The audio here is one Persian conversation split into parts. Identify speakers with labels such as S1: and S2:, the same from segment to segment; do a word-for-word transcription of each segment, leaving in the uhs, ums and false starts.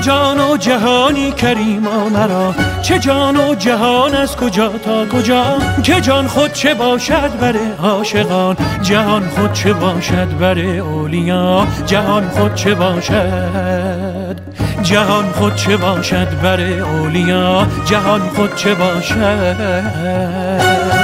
S1: جان و جهانی کریما مرا، چه جان و جهان از کجا تا کجا، که جان خود چه باشد بر عاشقان، جهان خود چه باشد بر اولیا، جهان خود چه باشد، جهان خود چه باشد بر اولیا، جهان خود چه باشد.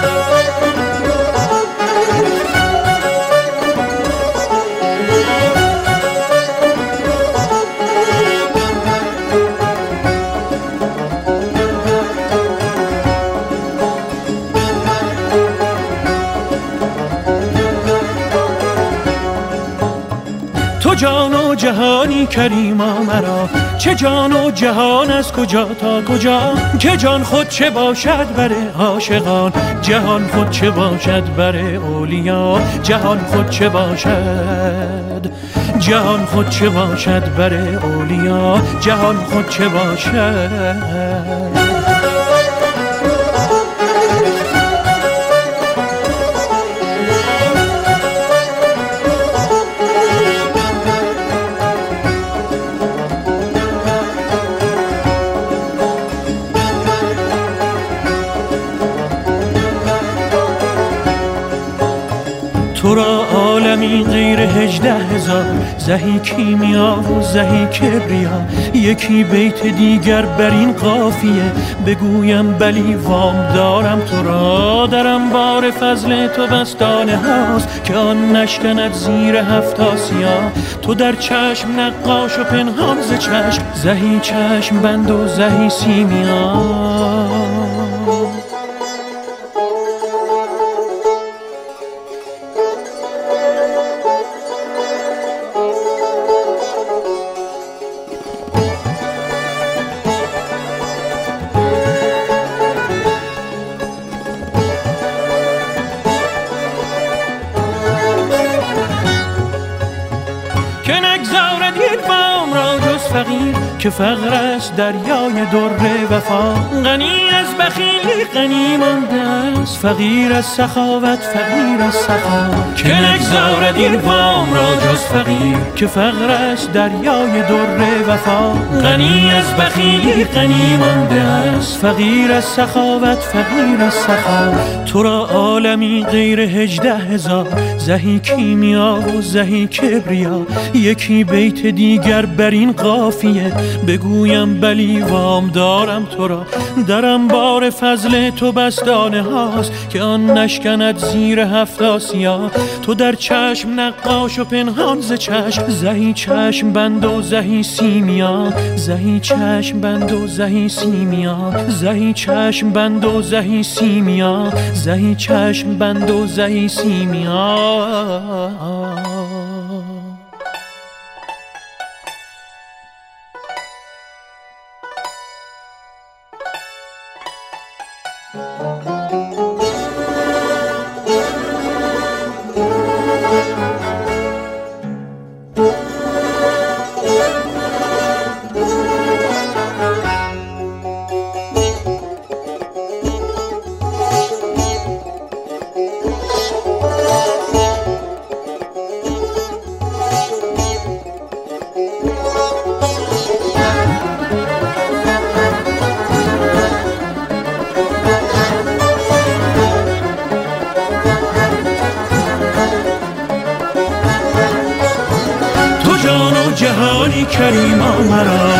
S1: تو جان و جهانی کریما مرا، چه جان و جهان از کجا تا کجا، که جان خود چه باشد بر عاشقان، جهان خود چه باشد بر اولیا، جهان خود چه باشد، جهان خود چه باشد بر اولیا، جهان خود چه باشد. تو را عالمی غیر هجده هزار، زهی کیمیا و زهی کبریا، یکی بیت دیگر بر این قافیه، بگویم بلی وام دارم تو را، در انبار فضل تو بستانه هاست، که آن نشکند زیر هفت آسیا، تو در چشم نقاش و پنهان ز چشم، زهی چشم بند و زهی سیمیا. که نگذارد یک وام را جز فقیر، که فقر است دریای در وفا، غنی از بخیلی غنی مانده است، فقیر از سخاوت فقیر از سخا، که نگذارد این وام را جز فقیر، که فقر است دریای در وفا، غنی از بخیلی غنی مانده است، فقیر از سخاوت فقیر از سخا. تو را عالمی غیر هجده هزار، زهی کیمیا و زهی کبریا، یکی بیت دیگر بر این قافیه، بگویم بلی وام دارم تو را، در انبار فضل تو بستانه هاست، که آن نشکند زیر هفت آسیا، تو در چشم نقاش و پنهان ز چشم، زهی چشم بند و زهی سیمیا، زهی چشم بند و زهی سیمیا، زهی چشم بند و زهی سیمیا، زهی چشم بند و زهی سیمیا. جهانی کریما مرا،